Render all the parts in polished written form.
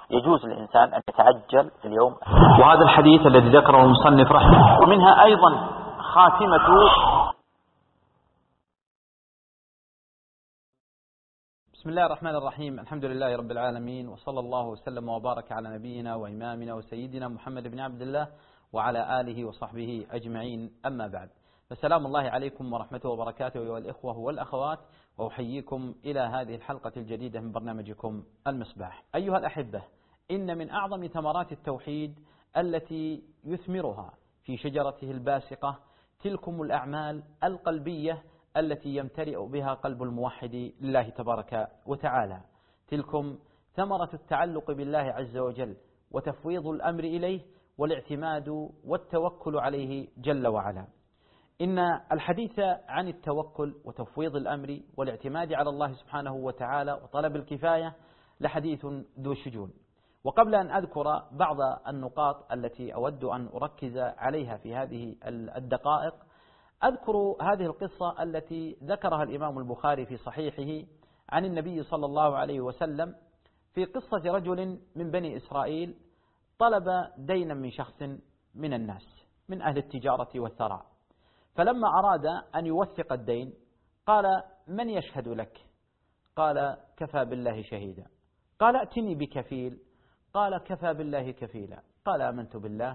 يجوز للإنسان أن يتعجل في اليوم. وهذا الحديث الذي ذكره المصنف رحمه، ومنها أيضا خاتمة. بسم الله الرحمن الرحيم، الحمد لله رب العالمين، وصلى الله وسلم وبارك على نبينا وإمامنا وسيدنا محمد بن عبد الله وعلى آله وصحبه أجمعين، أما بعد، فسلام الله عليكم ورحمته وبركاته أيها الإخوة والأخوات، وأحييكم إلى هذه الحلقة الجديدة من برنامجكم المصباح. أيها الأحبة، إن من أعظم ثمرات التوحيد التي يثمرها في شجرته الباسقة تلكم الأعمال القلبية التي يمتلئ بها قلب الموحد لله تبارك وتعالى. تلكم ثمرة التعلق بالله عز وجل وتفويض الأمر إليه والاعتماد والتوكل عليه جل وعلا. إن الحديث عن التوكل وتفويض الأمر والاعتماد على الله سبحانه وتعالى وطلب الكفاية لحديث ذو شجون. وقبل أن أذكر بعض النقاط التي أود أن أركز عليها في هذه الدقائق، أذكر هذه القصة التي ذكرها الإمام البخاري في صحيحه عن النبي صلى الله عليه وسلم في قصة رجل من بني إسرائيل طلب دينا من شخص من الناس من أهل التجارة والثراء، فلما أراد أن يوثق الدين قال: من يشهد لك؟ قال: كفى بالله شهيدا. قال: ائتني بكفيل. قال: كفى بالله كفيلا. قال: آمنت بالله.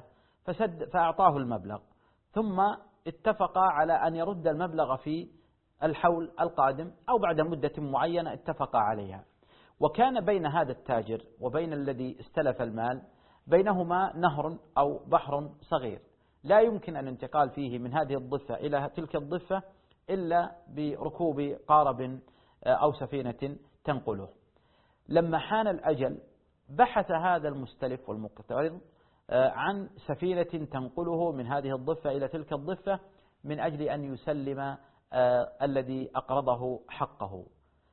فأعطاه المبلغ، ثم اتفقا على أن يرد المبلغ في الحول القادم أو بعد مدة معينة اتفقا عليها. وكان بين هذا التاجر وبين الذي استلف المال بينهما نهر أو بحر صغير لا يمكن الانتقال فيه من هذه الضفة إلى تلك الضفة إلا بركوب قارب أو سفينة تنقله. لما حان الأجل بحث هذا المستلف والمقترض عن سفينة تنقله من هذه الضفة إلى تلك الضفة من أجل أن يسلم الذي أقرضه حقه،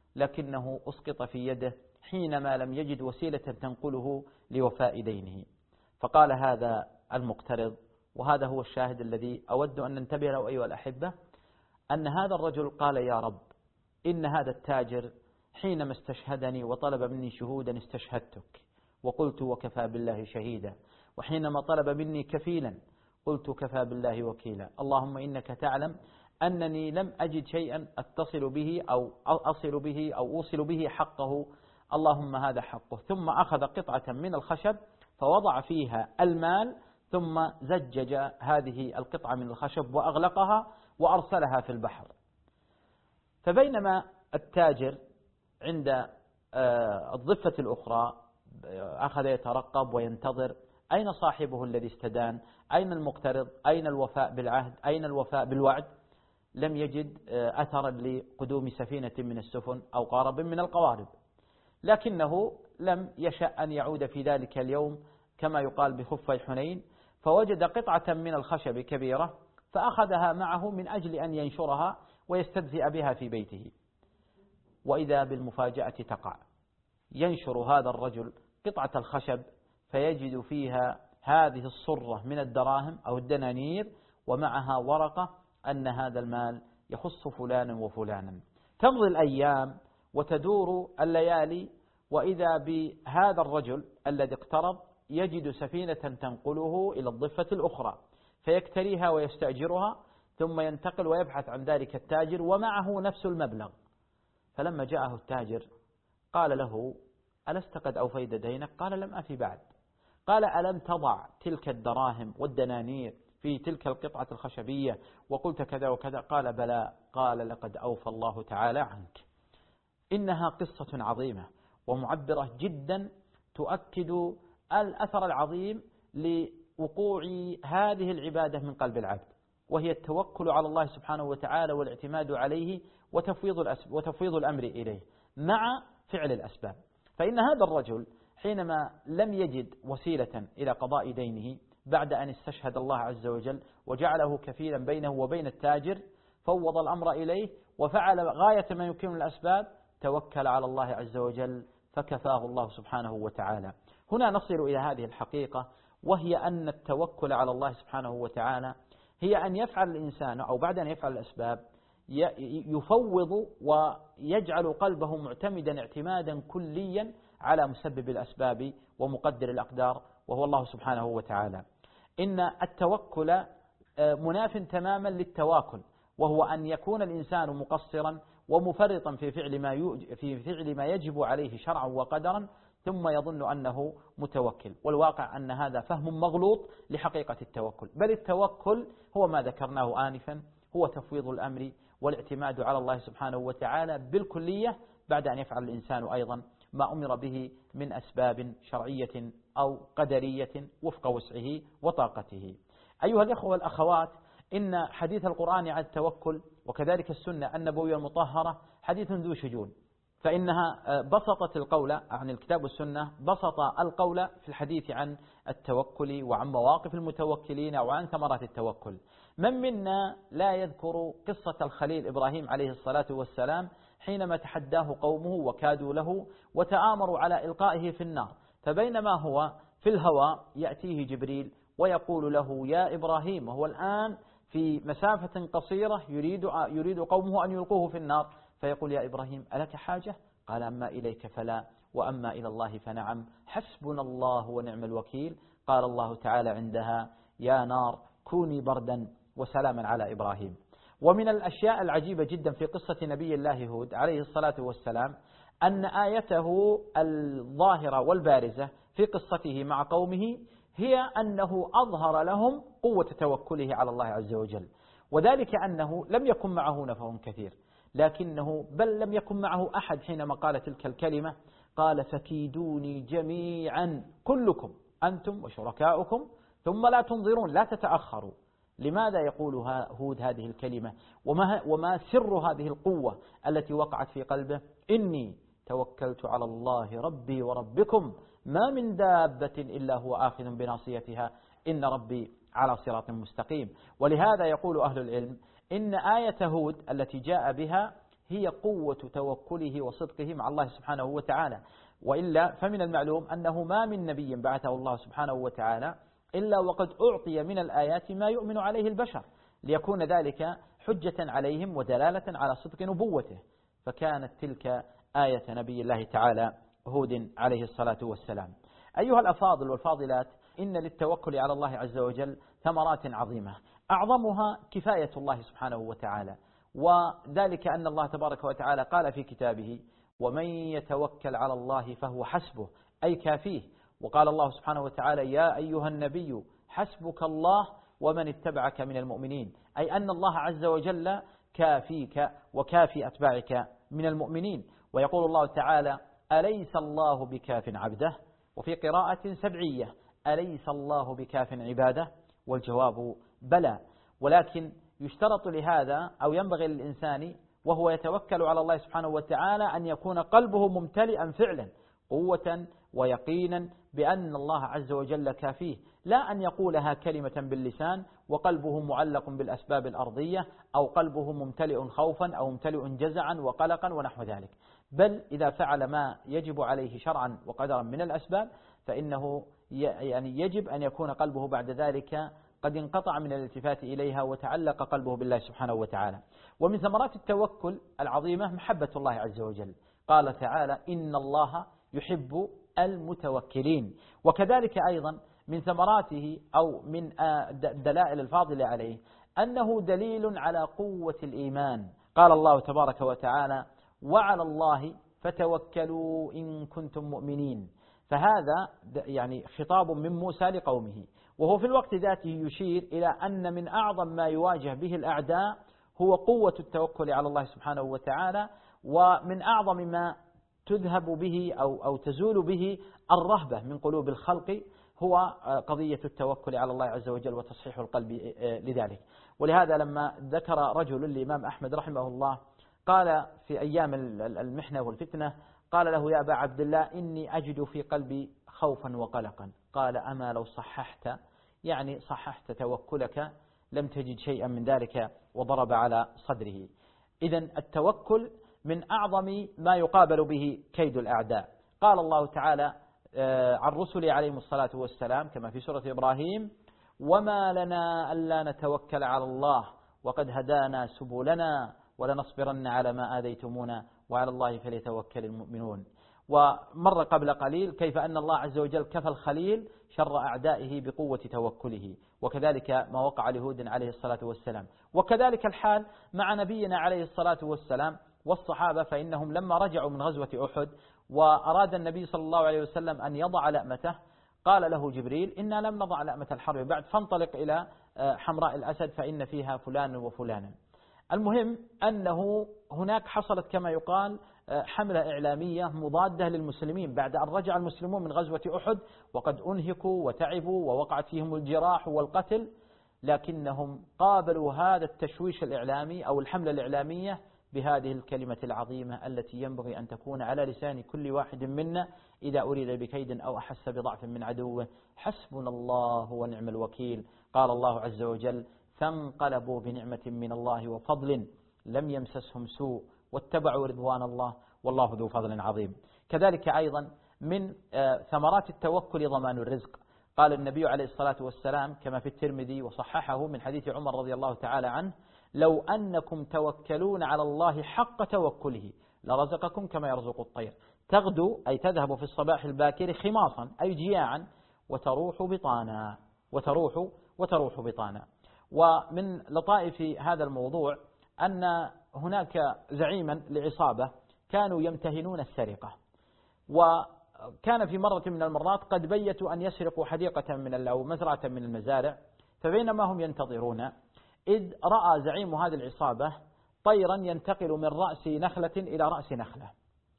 لكنه أسقط في يده حينما لم يجد وسيلة تنقله لوفاء دينه. فقال هذا المقترض، وهذا هو الشاهد الذي أود أن ننتبه له أيها الأحبة، أن هذا الرجل قال: يا رب، إن هذا التاجر حينما استشهدني وطلب مني شهودا استشهدتك وقلت وكفى بالله شهيدا، وحينما طلب مني كفيلا قلت كفى بالله وكيلا. اللهم إنك تعلم أنني لم أجد شيئا أتصل به أو أصل به أو أوصل به حقه، اللهم هذا حقه. ثم أخذ قطعة من الخشب فوضع فيها المال، ثم زجج هذه القطعة من الخشب وأغلقها وأرسلها في البحر. فبينما التاجر عند الضفة الأخرى أخذ يترقب وينتظر أين صاحبه الذي استدان، أين المقترض، أين الوفاء بالعهد، أين الوفاء بالوعد، لم يجد أثرا لقدوم سفينة من السفن أو قارب من القوارب. لكنه لم يشأ أن يعود في ذلك اليوم كما يقال بخفي حنين، فوجد قطعة من الخشب كبيرة فأخذها معه من أجل أن ينشرها ويستدفئ بها في بيته. وإذا بالمفاجأة تقع، ينشر هذا الرجل قطعة الخشب فيجد فيها هذه الصرة من الدراهم أو الدنانير، ومعها ورقة أن هذا المال يخص فلانا وفلانا. تمضي الأيام وتدور الليالي، وإذا بهذا الرجل الذي اقترض يجد سفينة تنقله إلى الضفة الأخرى فيكتريها ويستأجرها، ثم ينتقل ويبحث عن ذلك التاجر ومعه نفس المبلغ. فلما جاءه التاجر قال له: ألست قد أوفيت دينك؟ قال: لم أفي بعد. قال: ألم تضع تلك الدراهم والدنانير في تلك القطعة الخشبية وقلت كذا وكذا؟ قال: بلى. قال: لقد أوفى الله تعالى عنك. إنها قصة عظيمة ومعبرة جدا تؤكد الأثر العظيم لوقوع هذه العبادة من قلب العبد، وهي التوكل على الله سبحانه وتعالى والاعتماد عليه وتفويض الأمر إليه مع فعل الأسباب. فإن هذا الرجل حينما لم يجد وسيلة إلى قضاء دينه بعد أن استشهد الله عز وجل وجعله كفيلا بينه وبين التاجر، فوض الأمر إليه وفعل غاية ما يمكن من الأسباب، توكل على الله عز وجل فكفاه الله سبحانه وتعالى. هنا نصل إلى هذه الحقيقة، وهي أن التوكل على الله سبحانه وتعالى هي أن يفعل الإنسان أو بعد أن يفعل الأسباب يفوض ويجعل قلبه معتمدا اعتمادا كليا على مسبب الأسباب ومقدر الأقدار وهو الله سبحانه وتعالى. إن التوكل مناف تماما للتواكل، وهو أن يكون الإنسان مقصرا ومفرطا في فعل ما يجب عليه شرعا وقدرا ثم يظن أنه متوكل، والواقع أن هذا فهم مغلوط لحقيقة التوكل. بل التوكل هو ما ذكرناه آنفا، هو تفويض الأمر والاعتماد على الله سبحانه وتعالى بالكلية بعد أن يفعل الإنسان أيضا ما أمر به من أسباب شرعية أو قدرية وفق وسعه وطاقته. أيها الإخوة والأخوات، إن حديث القرآن عن التوكل وكذلك السنة النبوية المطهرة حديث ذو شجون، فإنها بسطت القول عن الكتاب والسنة، بسط القول في الحديث عن التوكل وعن مواقف المتوكلين وعن ثمرات التوكل. من منا لا يذكر قصة الخليل إبراهيم عليه الصلاة والسلام حينما تحداه قومه وكادوا له وتآمروا على إلقائه في النار، فبينما هو في الهواء يأتيه جبريل ويقول له يا إبراهيم، وهو الآن في مسافة قصيرة يريد قومه أن يلقوه في النار، فيقول يا إبراهيم ألك حاجة؟ قال أما إليك فلا وأما إلى الله فنعم، حسبنا الله ونعم الوكيل. قال الله تعالى عندها يا نار كوني بردا وسلاما على إبراهيم. ومن الأشياء العجيبة جدا في قصة نبي الله هود عليه الصلاة والسلام أن آيته الظاهرة والبارزة في قصته مع قومه هي أنه أظهر لهم قوة توكله على الله عز وجل، وذلك أنه لم يكن معه نفر كثير، لكنه بل لم يكن معه أحد حينما قال تلك الكلمة، قال فكيدوني جميعا كلكم أنتم وشركاؤكم ثم لا تنظرون، لا تتأخروا. لماذا يقول هود هذه الكلمة؟ وما سر هذه القوة التي وقعت في قلبه؟ إني توكلت على الله ربي وربكم ما من دابة إلا هو آخذ بناصيتها إن ربي على صراط مستقيم. ولهذا يقول أهل العلم إن آية هود التي جاء بها هي قوة توكله وصدقه مع الله سبحانه وتعالى، وإلا فمن المعلوم أنه ما من نبي بعثه الله سبحانه وتعالى إلا وقد أعطي من الآيات ما يؤمن عليه البشر ليكون ذلك حجة عليهم ودلالة على صدق نبوته، فكانت تلك آية نبي الله تعالى هود عليه الصلاة والسلام. أيها الأفاضل والفاضلات، إن للتوكل على الله عز وجل ثمرات عظيمة، أعظمها كفاية الله سبحانه وتعالى، وذلك أن الله تبارك وتعالى قال في كتابه ومن يتوكل على الله فهو حسبه، أي كافيه. وقال الله سبحانه وتعالى يا أيها النبي حسبك الله ومن اتبعك من المؤمنين، أي أن الله عز وجل كافيك وكافي أتباعك من المؤمنين. ويقول الله تعالى أليس الله بكاف عبده، وفي قراءة سبعية أليس الله بكاف عباده، والجواب بلى. ولكن يشترط لهذا أو ينبغي للإنسان وهو يتوكل على الله سبحانه وتعالى أن يكون قلبه ممتلئا فعلا قوة ويقينا بأن الله عز وجل كافيه، لا أن يقولها كلمة باللسان وقلبه معلق بالأسباب الأرضية، أو قلبه ممتلئ خوفا أو ممتلئ جزعا وقلقا ونحو ذلك، بل إذا فعل ما يجب عليه شرعا وقدرا من الأسباب فإنه يجب أن يكون قلبه بعد ذلك قد انقطع من الالتفات إليها وتعلق قلبه بالله سبحانه وتعالى. ومن ثمرات التوكل العظيمة محبة الله عز وجل، قال تعالى إن الله يحب المتوكلين. وكذلك أيضا من ثمراته أو من دلائل الفاضلة عليه أنه دليل على قوة الإيمان، قال الله تبارك وتعالى وعلى الله فتوكلوا إن كنتم مؤمنين. فهذا يعني خطاب من موسى لقومه، وهو في الوقت ذاته يشير إلى أن من أعظم ما يواجه به الأعداء هو قوة التوكل على الله سبحانه وتعالى، ومن أعظم ما تذهب به أو تزول به الرهبة من قلوب الخلق هو قضية التوكل على الله عز وجل وتصحيح القلب لذلك. ولهذا لما ذكر رجل الإمام أحمد رحمه الله قال في أيام المحنة والفتنة قال له يا أبا عبد الله إني أجد في قلبي خوفا وقلقا، قال أما لو صححت، يعني صححت توكلك لم تجد شيئا من ذلك، وضرب على صدره. إذن التوكل من أعظم ما يقابل به كيد الأعداء. قال الله تعالى عن رسله عليهم الصلاة والسلام كما في سورة إبراهيم وما لنا ألا نتوكل على الله وقد هدانا سبلنا ولنصبرن على ما آذيتمونا وعلى الله فليتوكل المؤمنون. ومر قبل قليل كيف أن الله عز وجل كفى الخليل شر أعدائه بقوة توكله، وكذلك ما وقع لهود عليه الصلاة والسلام. وكذلك الحال مع نبينا عليه الصلاة والسلام والصحابة، فإنهم لما رجعوا من غزوة أحد وأراد النبي صلى الله عليه وسلم أن يضع لأمته، قال له جبريل: إنا لم نضع لأمة الحرب بعد، فانطلق إلى حمراء الأسد فإن فيها فلان وفلانا. المهم أنه هناك حصلت كما يقال حملة إعلامية مضادة للمسلمين بعد أن رجع المسلمون من غزوة أحد وقد أنهكوا وتعبوا ووقعت فيهم الجراح والقتل، لكنهم قابلوا هذا التشويش الإعلامي أو الحملة الإعلامية بهذه الكلمة العظيمة التي ينبغي أن تكون على لسان كل واحد منا إذا أريد بكيد أو أحس بضعف من عدوه: حسبنا الله ونعم الوكيل. قال الله عز وجل: فانقلبوا بنعمة من الله وفضل لم يمسسهم سوء واتبعوا رضوان الله والله ذو فضل عظيم. كذلك أيضا من ثمرات التوكل ضمان الرزق. قال النبي عليه الصلاة والسلام كما في الترمذي وصححه من حديث عمر رضي الله تعالى عنه: لو أنكم توكلون على الله حق توكله لرزقكم كما يرزق الطير، تغدو أي تذهب في الصباح الباكر خماصا أي جياعا وتروح بطانا. ومن لطائف هذا الموضوع أن هناك زعيما لعصابة كانوا يمتهنون السرقة، وكان في مرة من المرات قد بيتوا أن يسرقوا حديقة أو مزرعة من المزارع، فبينما هم ينتظرون إذ رأى زعيم هذه العصابة طيرا ينتقل من رأس نخلة إلى رأس نخلة،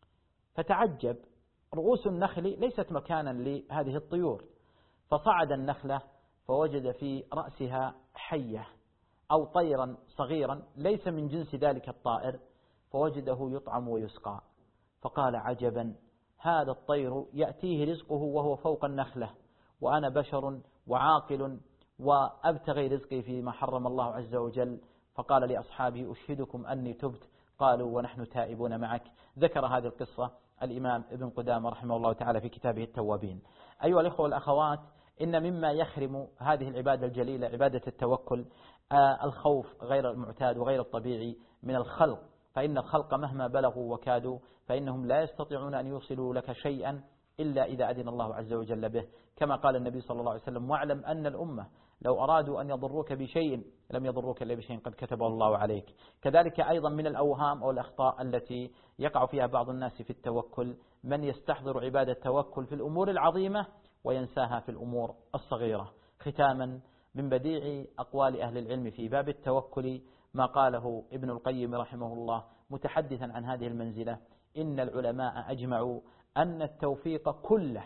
فتعجب: رؤوس النخل ليست مكانا لهذه الطيور، فصعد النخلة فوجد في رأسها حية أو طيرا صغيرا ليس من جنس ذلك الطائر، فوجده يطعم ويسقى، فقال: عجبا، هذا الطير يأتيه رزقه وهو فوق النخلة، وأنا بشر وعاقل وأبتغي رزقي فيما حرم الله عز وجل. فقال لأصحابه: أشهدكم أني تبت. قالوا: ونحن تائبون معك. ذكر هذه القصة الإمام ابن قدامة رحمه الله تعالى في كتابه التوابين. أيها الإخوة والأخوات، إن مما يحرم هذه العبادة الجليلة عبادة التوكل الخوف غير المعتاد وغير الطبيعي من الخلق، فإن الخلق مهما بلغوا وكادوا فإنهم لا يستطيعون أن يوصلوا لك شيئا إلا إذا أذن الله عز وجل به، كما قال النبي صلى الله عليه وسلم: واعلم أن الأمة لو أرادوا أن يضروك بشيء لم يضروك إلا بشيء قد كتبه الله عليك. كذلك أيضا من الأوهام أو الأخطاء التي يقع فيها بعض الناس في التوكل من يستحضر عبادة التوكل في الأمور العظيمة وينساها في الأمور الصغيرة. ختاما، من بديع أقوال أهل العلم في باب التوكل ما قاله ابن القيم رحمه الله متحدثا عن هذه المنزلة: إن العلماء أجمعوا أن التوفيق كله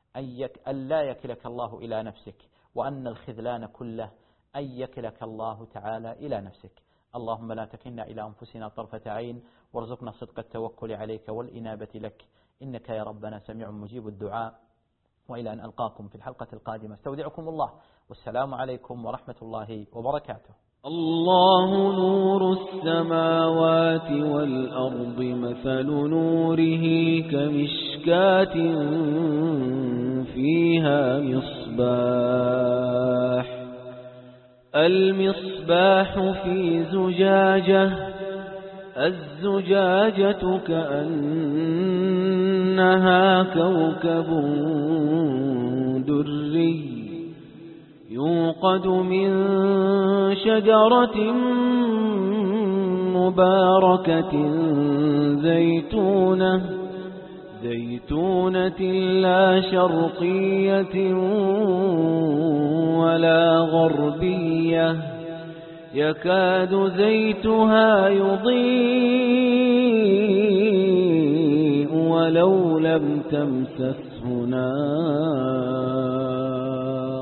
أن لا يكلك الله إلى نفسك، وأن الخذلان كله أن يكلك الله تعالى إلى نفسك. اللهم لا تكلنا إلى أنفسنا طرفة عين، وارزقنا صدق التوكل عليك والإنابة لك، إنك يا ربنا سميع مجيب الدعاء. وإلى أن ألقاكم في الحلقة القادمة استودعكم الله، والسلام عليكم ورحمة الله وبركاته. الله نور السماوات والأرض، مثل نوره كمشكاة فيها مصباح، المصباح في زجاجة، الزجاجة كأنها كوكب دري يوقد من شجرة مباركة زيتونة لا شرقية ولا غربية، يكاد زيتها يضيء ولو لم تمسسه نار.